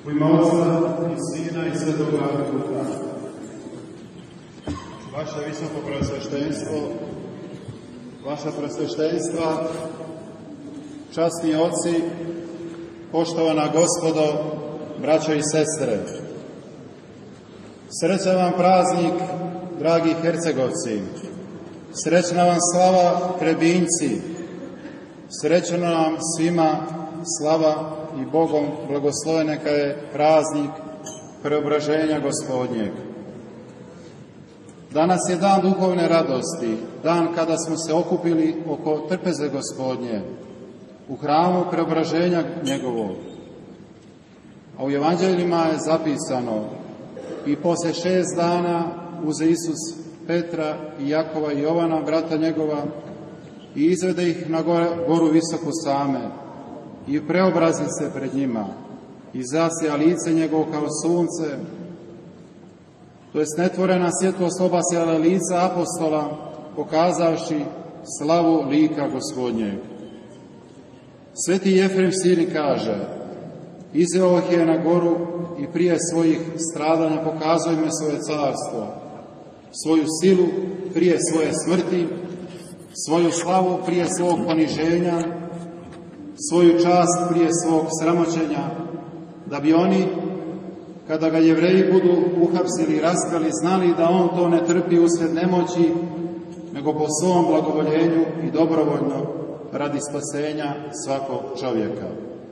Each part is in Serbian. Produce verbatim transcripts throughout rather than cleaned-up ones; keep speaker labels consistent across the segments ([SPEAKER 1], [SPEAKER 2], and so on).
[SPEAKER 1] U ime Otca i Sina i Svetoga Duha. Vaše visoko preosveštenstvo, vaša preosveštenstva, časni oci, poštovana gospodo, braćo i sestre. Srećan vam praznik, dragi Hercegovci, srećna vam slava Trebinjci, srećno nam svima slava i Bogom blagosloven neka je praznik preobraženja Gospodnjeg. Danas je dan duhovne radosti, dan kada smo se okupili oko trpeze Gospodnje, u hramu preobraženja njegovog. A u evanđeljima je zapisano: i posle šest dana uze Isus Petra i Jakova i Jovana, brata njegova, i izvede ih na goru visoku same, i preobrazi se pred njima, i zasja lice njegovo kao sunce, to jest netvorena svjetlost obasjala lica apostola, pokazavši slavu lika Gospodnjeg. Sveti Jefrem Siri kaže: izveo ih je na goru i prije svojih stradanja pokazuje me svoje carstvo, svoju silu prije svoje smrti, svoju slavu prije svog poniženja, svoju čast prije svog sramoćenja, da bi oni, kada ga Jevreji budu uhapsili i raspeli, znali da on to ne trpi usred nemoći, nego po svom blagovoljenju i dobrovoljno radi spasenja svakog čovjeka.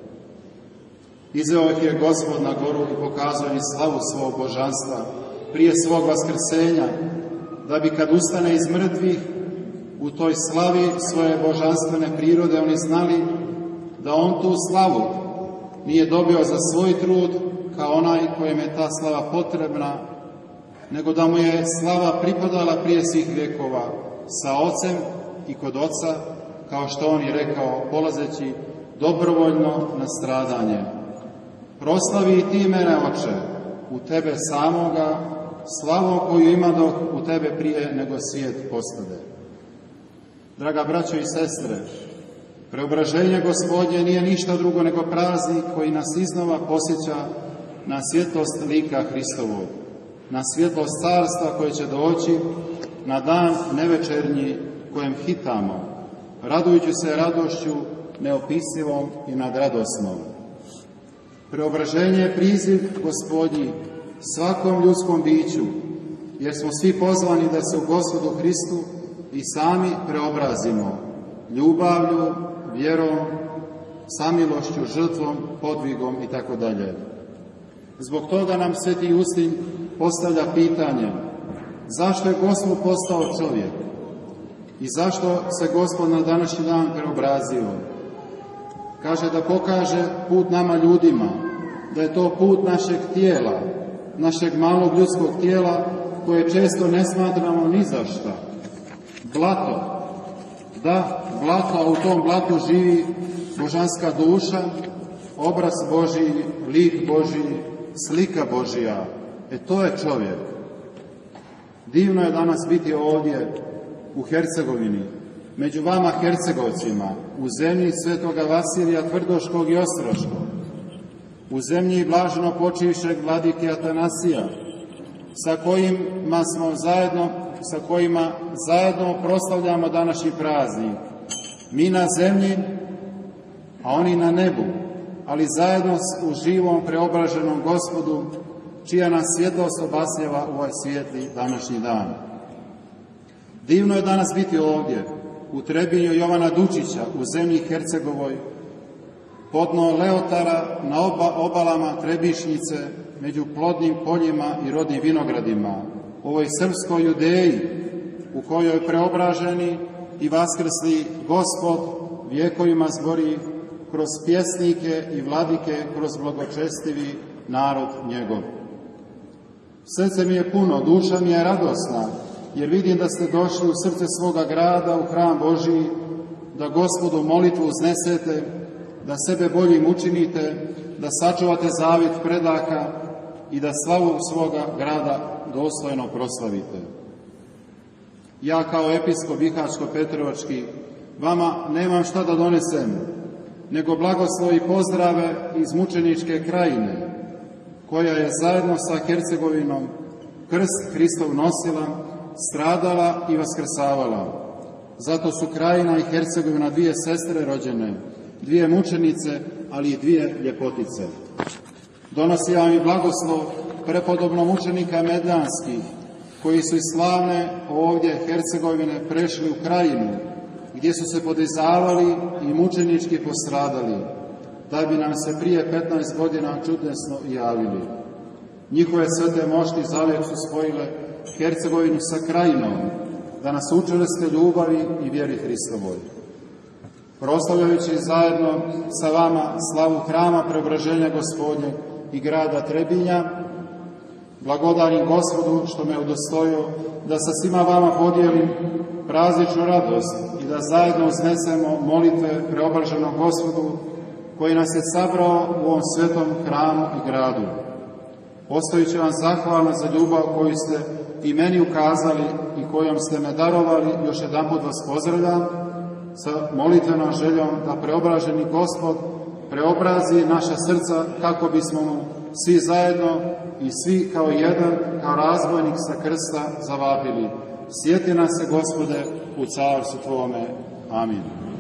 [SPEAKER 1] Izveo ih je Gospod na goru i pokazao im slavu svog božanstva prije svog vaskrsenja, da bi kad ustane iz mrtvih u toj slavi svoje božanstvene prirode oni znali da on tu slavu nije dobio za svoj trud kao onaj kojem je ta slava potrebna, nego da mu je slava pripadala prije svih vjekova sa Ocem i kod Oca, kao što on je rekao, polazeći dobrovoljno na stradanje. Proslavi i ti mene, Oče, u tebe samoga, slavom koju ima dok u tebe prije nego svijet postade. Draga braćo i sestre, preobraženje Gospodnje nije ništa drugo nego praznik koji nas iznova posjeća na svjetlost lika Hristovog, na svjetlost carstva koje će doći, na dan nevečernji kojem hitamo, radujući se radošću neopisivom i nadradosnom. Preobraženje je priziv Gospodnji svakom ljudskom biću, jer smo svi pozvani da se u Gospodu Hristu i sami preobrazimo ljubavlju, vjerom, samilošću, žrtvom, podvigom i tako dalje. Zbog toga nam Sveti Justin postavlja pitanje: zašto je Gospod postao čovjek i zašto se Gospod na današnji dan preobrazio? Kaže da pokaže put nama ljudima, da je to put našeg tijela, našeg malog ljudskog tijela koje često ne smatramo ni za šta. Blato. Da, blato, a u tom blatu živi božanska duša, obraz Božji, lik Božji, slika Božja. E to je čovjek. Divno je danas biti ovdje u Hercegovini, među vama Hercegovcima, u zemlji svetoga Vasilija Tvrdoškog i Ostroškog, u zemlji blaženo počivšeg vladike Atanasija, sa kojima smo zajedno, sa kojima zajedno proslavljamo današnji praznik. Mi na zemlji, a oni na nebu, ali zajedno u živom preobraženom Gospodu, čija nas svjetlost obasjava u ovaj svijetli današnji dan. Divno je danas biti ovdje, u Trebinju Jovana Dučića, u zemlji Hercegovoj, podno Leotara, na oba obalama Trebišnjice, među plodnim poljima i rodnim vinogradima, u ovoj srpskoj Judeji, u kojoj preobraženi i vaskrsli Gospod vjekovima zbori kroz pjesnike i vladike, kroz blagočestivi narod njegov. Srce mi je puno, duša mi je radosna, jer vidim da ste došli u srce svoga grada, u hram Božiji, da Gospodu molitvu uznesete, da sebe boljim učinite, da sačuvate zavjet predaka i da slavu svoga grada dostojno proslavite. Ja kao episkop Bihačko-Petrovački vama nemam šta da donesem, nego blagoslovi pozdrave iz mučeničke krajine, koja je zajedno sa Hercegovinom krst Hristov nosila, stradala i vaskrsavala. Zato su Krajina i Hercegovina dvije sestre rođene, dvije mučenice, ali i dvije ljepotice. Donosi vam i blagoslov prepodobno mučenika medljanskih, koji su iz slavne ovdje Hercegovine prešli u Krajinu, gdje su se podizavali i mučenički postradali, da bi nam se prije petnaest godina čudesno javili. Njihove svete mošti zavijek su spojile Hercegovinu sa Krajinom, da nas učvrste ljubavi i vjeri Hristovoj. Proslavljajući zajedno sa vama slavu hrama Preobraženja Gospodnjeg i grada Trebinja, blagodarim Gospodu što me udostojio da sa svima vama podijelim prazničnu radost i da zajedno uznesemo molitve Preobraženog Gospodu koji nas je sabrao u ovom svetom hramu i gradu. Ostojići vam zahvalna za ljubav koju ste i meni ukazali i kojom ste me darovali, još jedanput vas pozdravljam sa molitvenom željom da Preobraženi Gospod preobrazi naša srca kako bismo mu svi zajedno i svi kao jedan, kao razbojnik sa krsta zavapili. Sjeti nas se, Gospode, u carstvu Tvome. Amin.